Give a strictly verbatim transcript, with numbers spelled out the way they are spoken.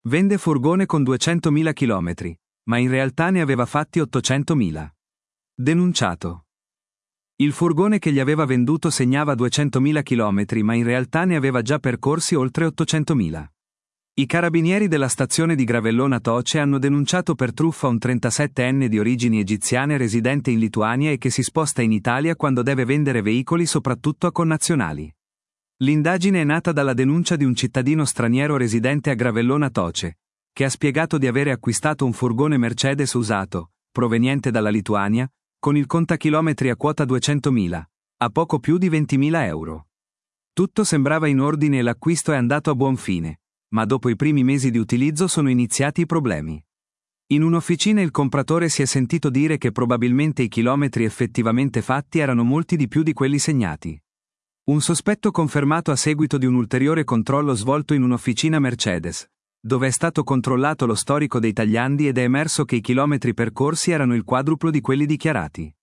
Vende furgone con duecentomila chilometri, ma in realtà ne aveva fatti ottocentomila. Denunciato. Il furgone che gli aveva venduto segnava duecentomila chilometri, ma in realtà ne aveva già percorsi oltre ottocentomila. I carabinieri della stazione di Gravellona Toce hanno denunciato per truffa un trentasettenne di origini egiziane residente in Lituania e che si sposta in Italia quando deve vendere veicoli soprattutto a connazionali. L'indagine è nata dalla denuncia di un cittadino straniero residente a Gravellona Toce, che ha spiegato di avere acquistato un furgone Mercedes usato, proveniente dalla Lituania, con il contachilometri a quota duecentomila, a poco più di ventimila euro. Tutto sembrava in ordine e l'acquisto è andato a buon fine, ma dopo i primi mesi di utilizzo sono iniziati i problemi. In un'officina il compratore si è sentito dire che probabilmente i chilometri effettivamente fatti erano molti di più di quelli segnati. Un sospetto confermato a seguito di un ulteriore controllo svolto in un'officina Mercedes, dove è stato controllato lo storico dei tagliandi ed è emerso che i chilometri percorsi erano il quadruplo di quelli dichiarati.